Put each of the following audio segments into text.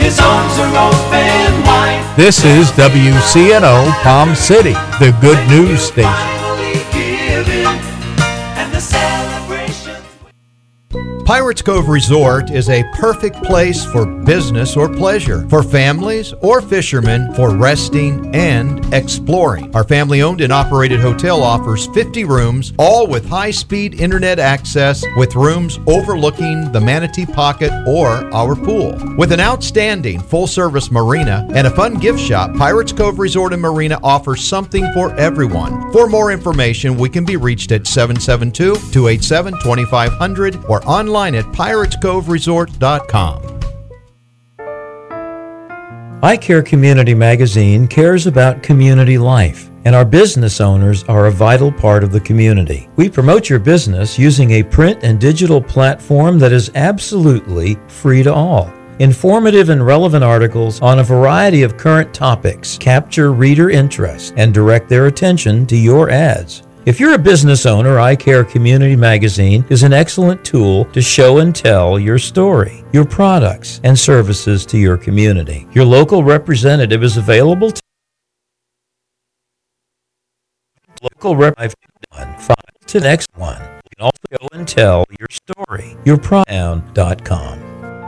His arms are open wide. This is WCNO Palm City, the good news station. Finally given, and the celebrations. Pirates Cove Resort is a perfect place for business or pleasure, for families or fishermen for resting and exploring. Our family-owned and operated hotel offers 50 rooms, all with high-speed internet access, with rooms overlooking the Manatee Pocket or our pool. With an outstanding full-service marina and a fun gift shop, Pirates Cove Resort and Marina offers something for everyone. For more information, we can be reached at 772-287-2500 or online at piratescoveresort.com. iCare Community Magazine cares about community life, and our business owners are a vital part of the community. We promote your business using a print and digital platform that is absolutely free to all. Informative and relevant articles on a variety of current topics capture reader interest and direct their attention to your ads. If you're a business owner, iCare Community Magazine is an excellent tool to show and tell your story, your products, and services to your community. Your local representative is available to local representative to the next one. You can also go and tell your story, yourpronoun.com.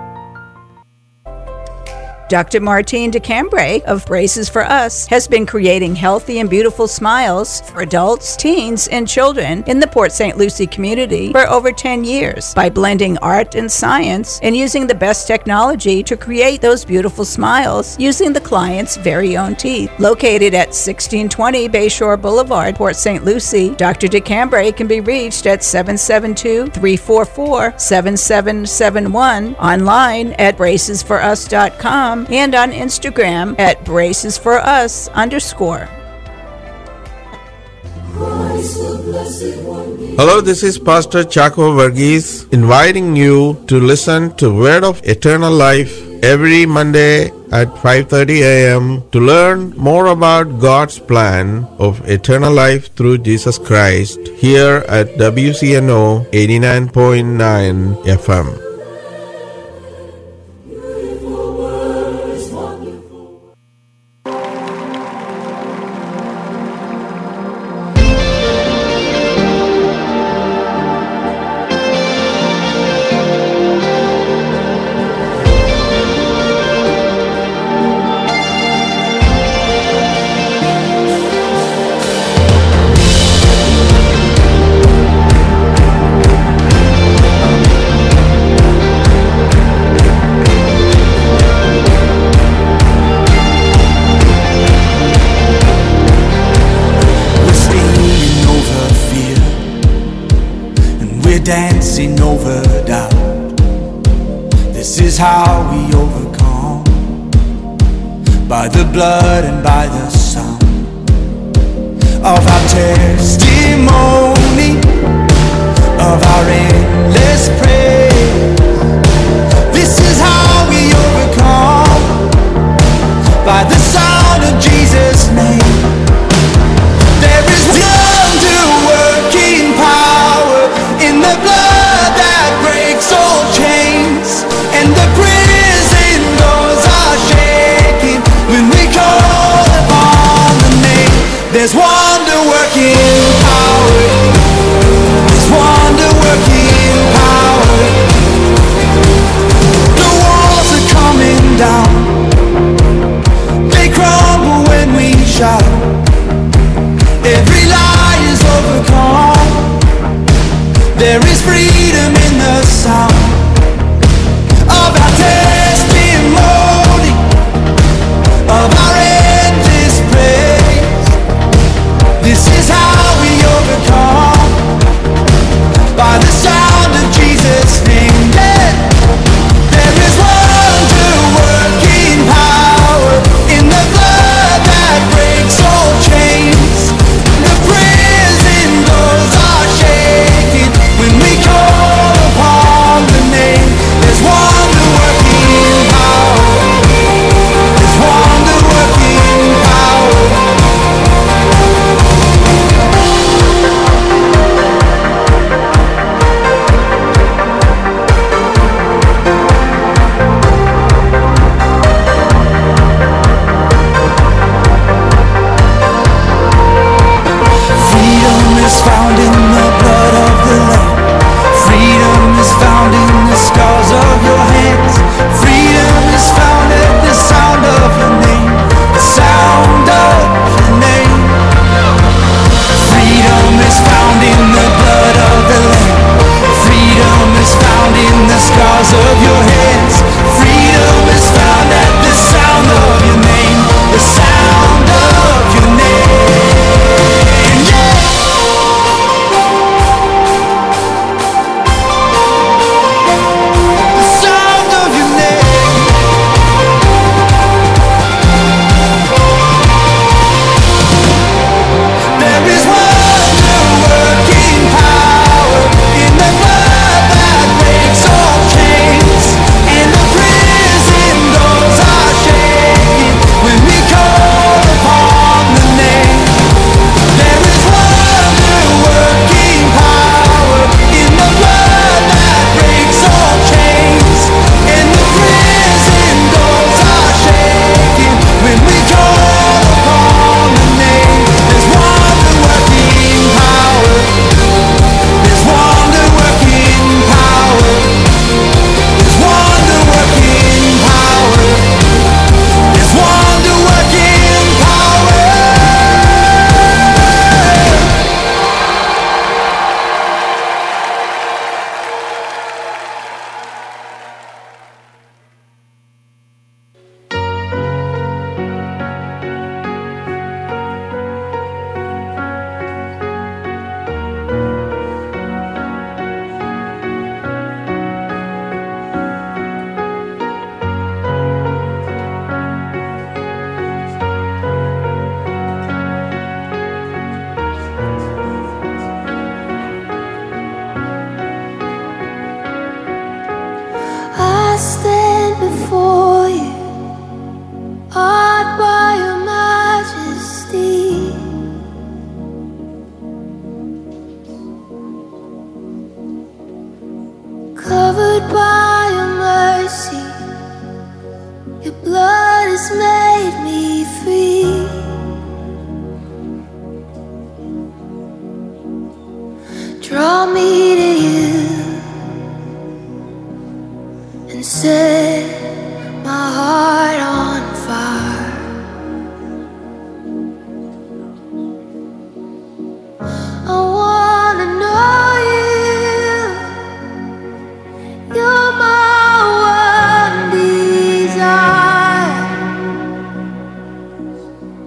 Dr. Martine DeCambray of Braces for Us has been creating healthy and beautiful smiles for adults, teens, and children in the Port St. Lucie community for over 10 years by blending art and science and using the best technology to create those beautiful smiles using the client's very own teeth. Located at 1620 Bayshore Boulevard, Port St. Lucie, Dr. DeCambray can be reached at 772-344-7771, online at bracesforus.com, and on Instagram at bracesforus_. Hello, this is Pastor Chaco Verghese inviting you to listen to Word of Eternal Life every Monday at 5:30 a.m. to learn more about God's plan of eternal life through Jesus Christ here at WCNO 89.9 FM. Dancing over doubt. This is how we overcome, by the blood and by the sound of our testimony, of our endless praise. This is how we overcome, by the sound of Jesus' name. There is wonder-working power in the blood that breaks all chains, and the prison doors are shaking when we call upon the name. There's wonder-working power. There's wonder-working power. Your blood has made me free. Draw me to you and set my heart on fire. I wanna know you. You're my one desire.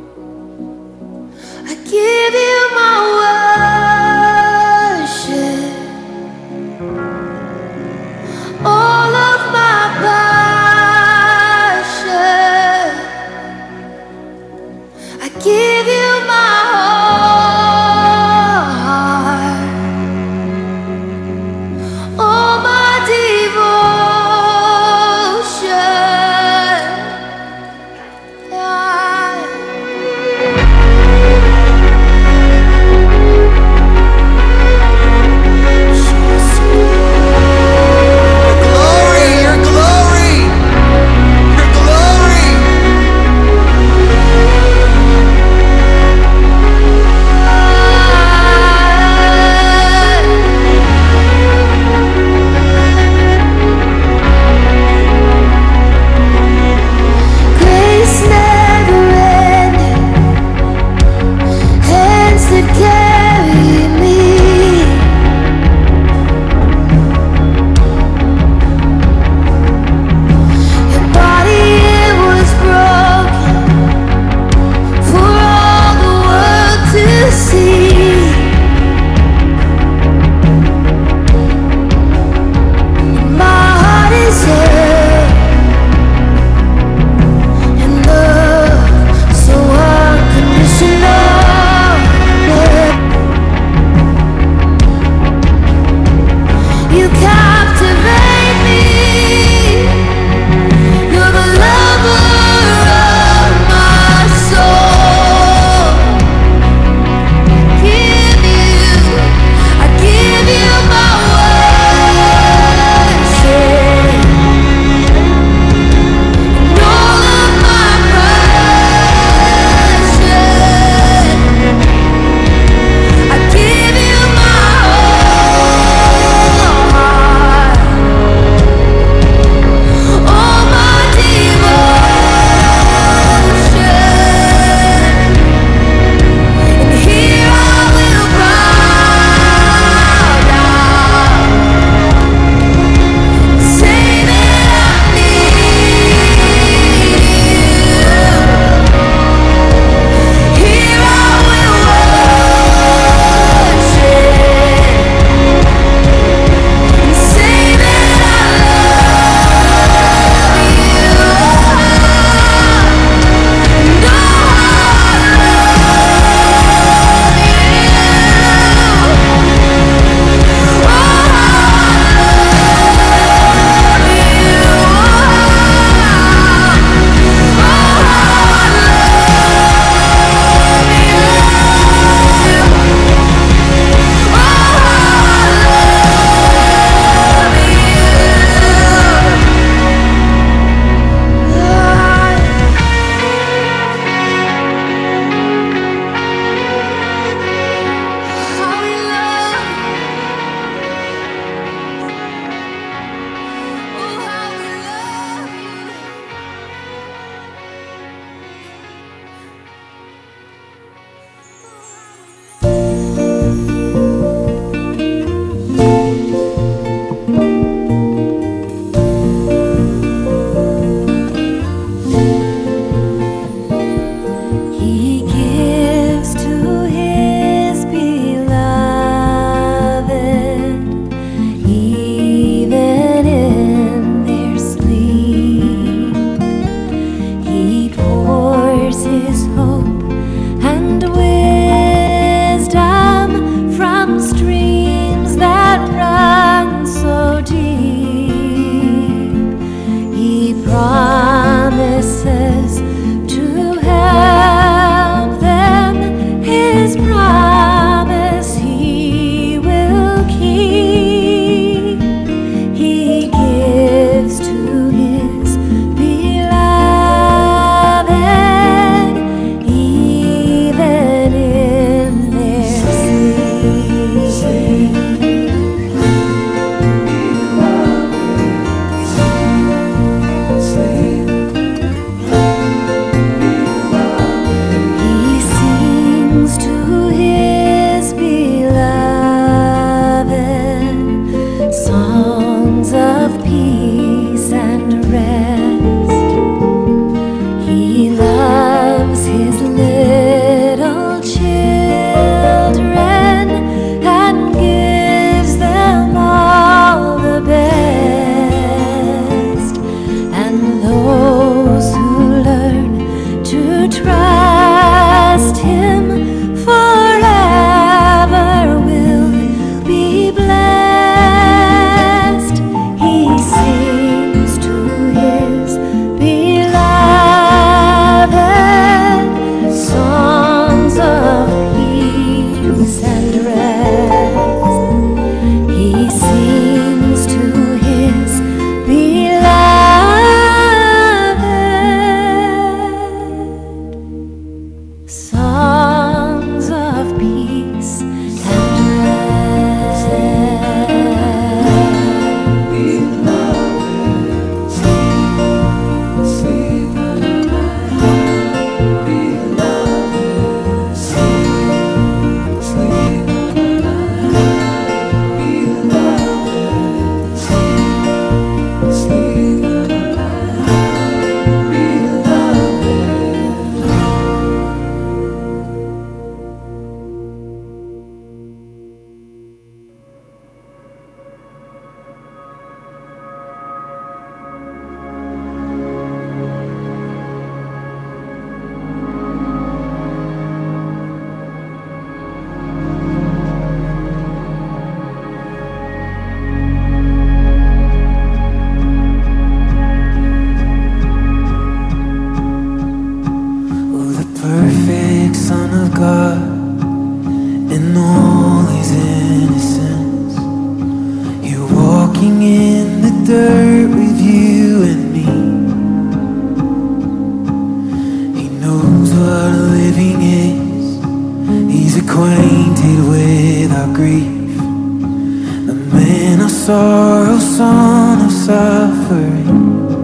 living is. He's acquainted with our grief, the man of sorrow, son of suffering.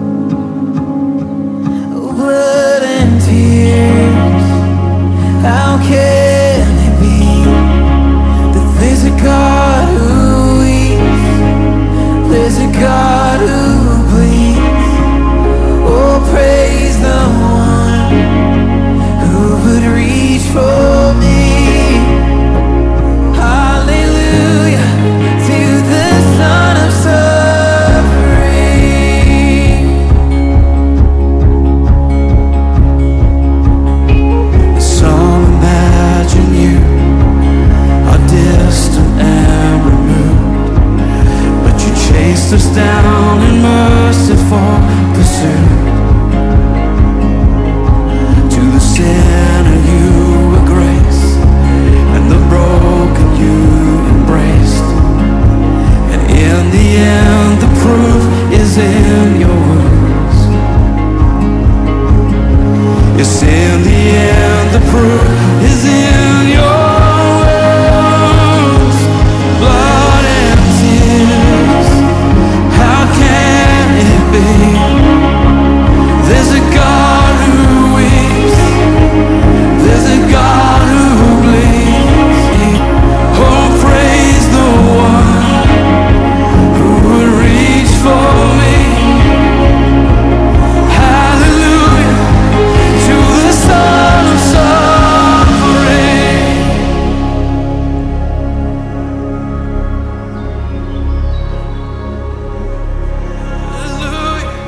Oh, blood and tears, how can it be that there's a God who weeps, there's a God who bleeds? Oh, praise the one who would reach for me. Hallelujah to the Son of suffering. Some imagine you are distant and removed, but you chased us down in merciful pursuit. To the sinner you were grace, and the broken you embraced. And in the end the proof is in your words. Yes, in the end the proof is in your words. Blood and tears, how can it be? There's a God who weeps, there's a God who bleeds. Oh, praise the one who would reach for me. Hallelujah to the Son of suffering. Hallelujah.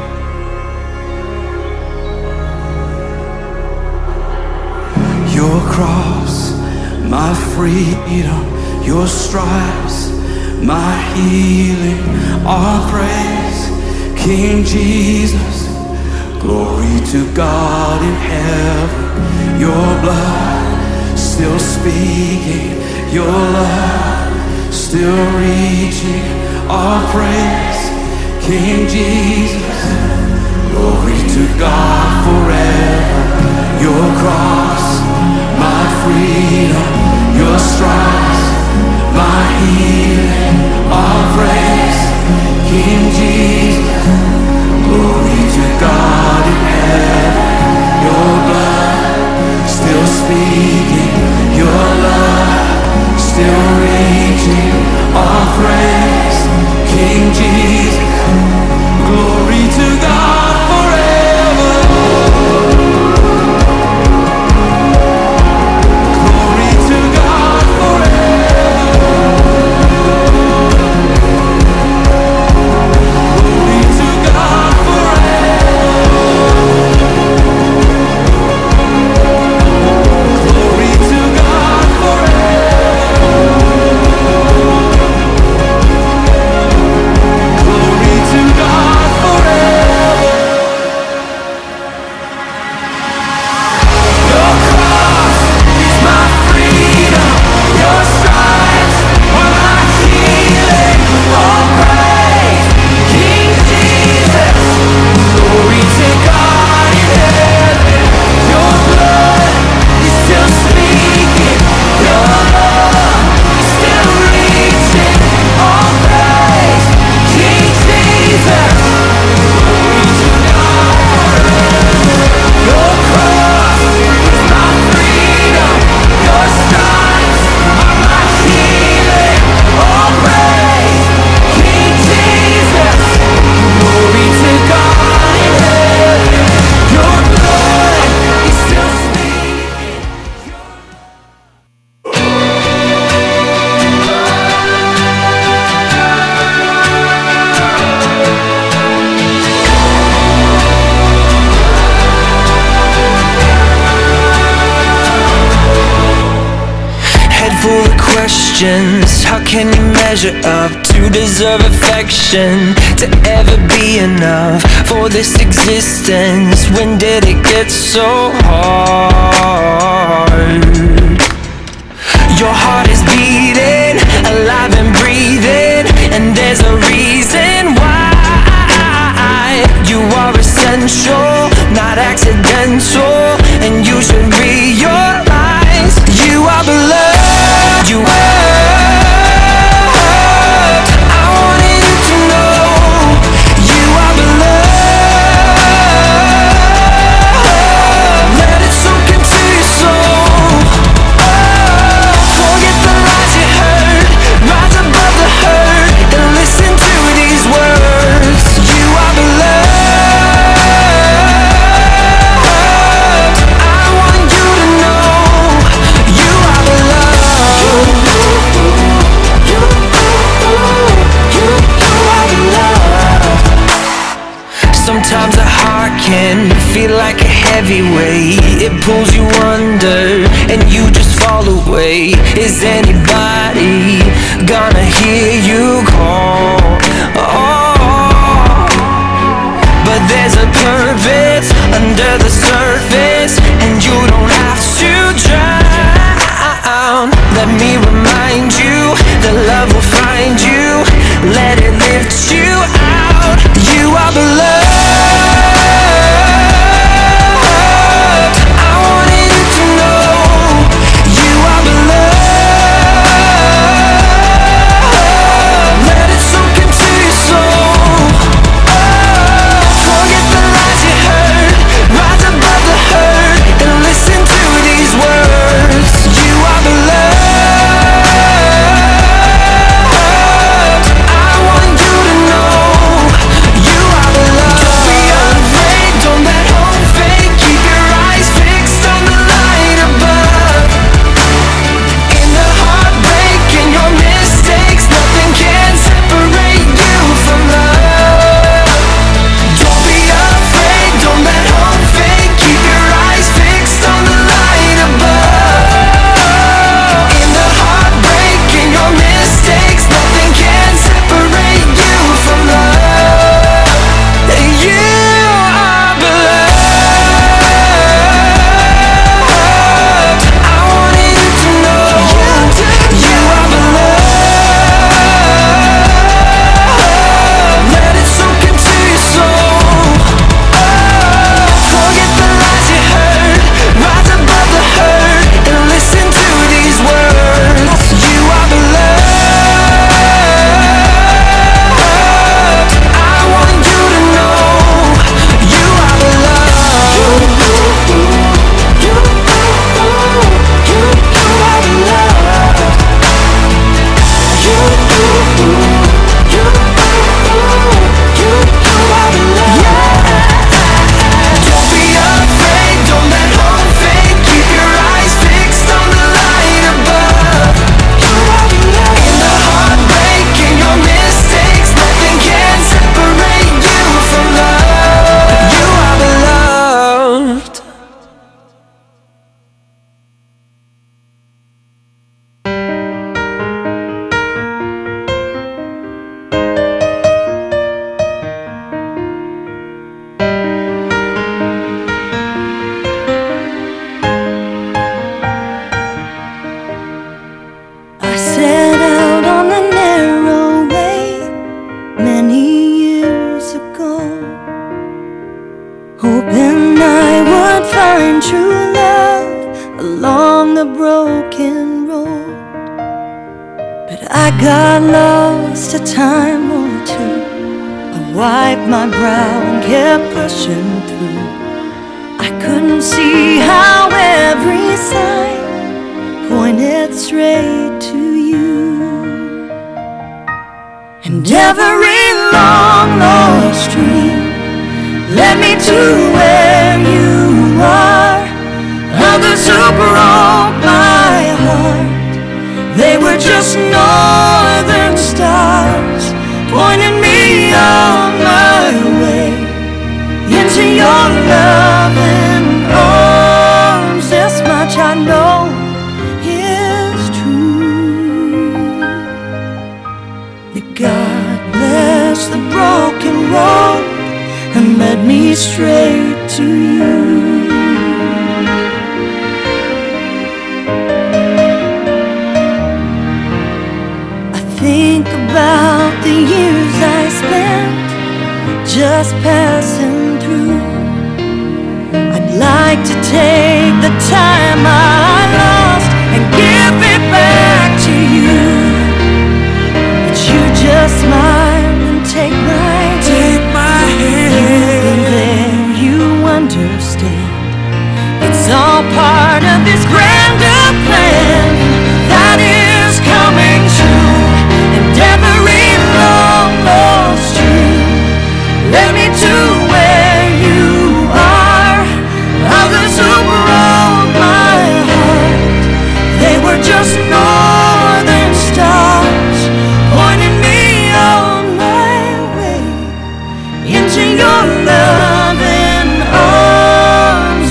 Your cross, my freedom, your stripes, my healing, our praise. King Jesus, glory to God in heaven. Your blood still speaking, your love still reaching, our praise. King Jesus, glory to God forever. Your cross, my freedom, your stripes, my healing, our praise. King Jesus, glory to God in heaven. Your blood still speaking, your love still reaching, our praise. King Jesus, glory to God forever. Glory to God forever. Glory to God forever. Glory to God forever. Glory to God forever. Your cross is my freedom, your stripes are my healing. All praise, King Jesus. Glory to God in heaven. Your blood is still speaking, your love is still reaching. All praise, King Jesus. Glory to God forever. Your cross is my freedom, your stripes are my healing. All praise, King Jesus. Glory to God in heaven. Your blood is still speaking. Head full of questions. How can you measure up to deserve affection? To ever be enough for this existence? When did it get so hard? Your heart is beating, alive and breathing, and there's a reason why. You are essential, not accidental, and you should realize heavy weight, it pulls you under and you just fall away. Is anybody gonna hear you call? Oh, but there's a purpose under the surface, and you don't have to drown. Let me remind you that love will find you. Let it lift you out. You are beloved. I wanted you to know you are beloved. Let it soak into your soul. Forget the lies you heard. Rise above the hurt and listen to these words. You are beloved. I want you to know you are beloved. Don't be afraid, don't let hope fade. Keep your eyes fixed on the light above. In the heartbreak, in your mistakes, nothing can separate you from love. Don't be afraid, don't let hope fade. Keep your eyes fixed on the light above. In the heartbreak, in your mistakes, nothing can separate you from love. You are beloved. I wanted you to know you are beloved. Let it soak into your soul. Forget the lies you heard. Rise above the hurt and listen to these words. You are beloved. I want you to know you are beloved. You are beloved. You are beloved. Don't be afraid, don't let hope fade. Keep your eyes fixed on the light above. You are beloved. In the heartbreak, in your mistakes, nothing can separate you from love. You are beloved. I set out on a narrow way many years ago, hoping I would find true love along the broken road. But I got lost a time or two. I wiped my brow and kept pushing through. I couldn't see how every sign pointed straight to you, and every long lost dream led me to where you are. Others who broke my heart, they were just northern stars, pointing me on my way into your loving arms. This much I know is true, that God blessed the broken road and led me straight to you. I think about the years I spent just passing through. I'd like to take the time I lost and give it back to you, but you just smile and take my hand. You've been there, you understand. It's all part of this grander plan that is coming true, and every long lost dream led me to where you are. Others who broke my heart, they were just northern stars, pointing me on my way into your loving arms.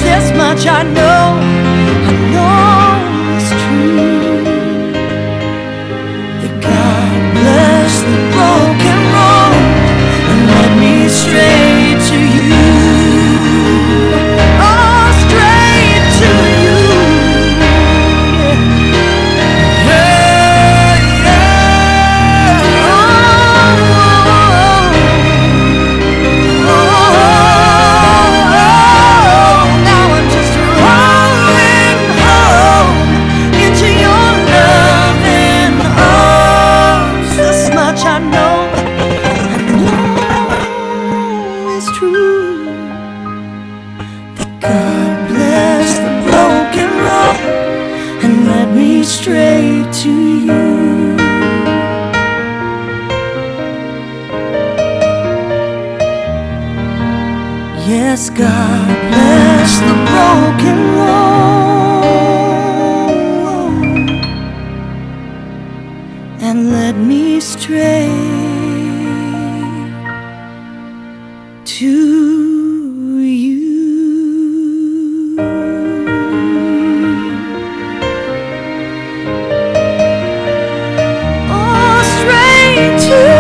straight to you. Yes, God bless the broken road and let me stray to you. Oh, straight to you.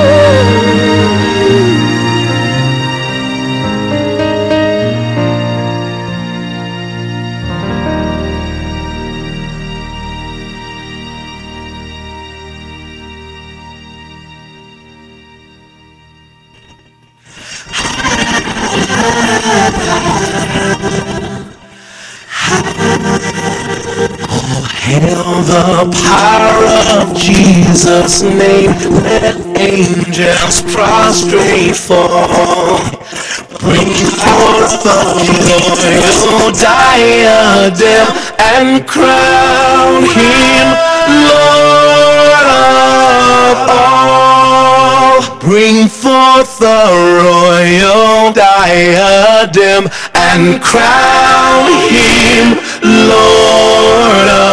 Hail the power of Jesus' name, let angels prostrate fall. Bring forth the royal diadem and crown him Lord of all. Bring forth the royal diadem and crown him Lord of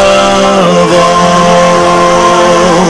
all.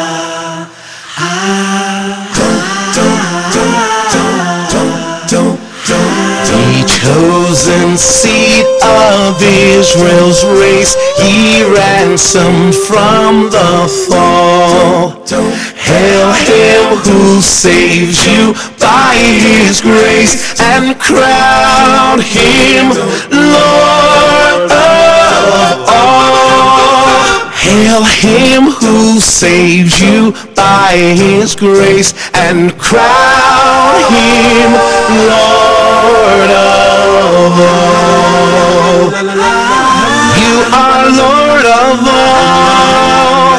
The chosen seed of Israel's race, he ransomed from the fall. Hail him who saves you by his grace and crown him Lord of all. Hail him who saves you by his grace and crown him Lord of all. You are Lord of all.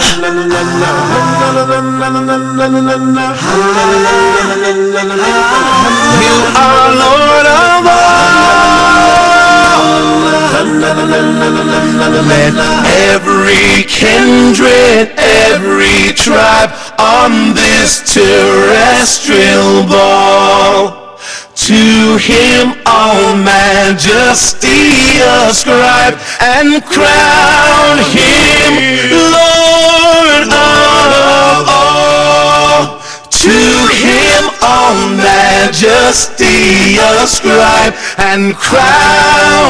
You are Lord of all. Let every kindred, every tribe on this terrestrial ball, to him all majesty ascribe and crown him Lord of all. To him all majesty ascribe and crown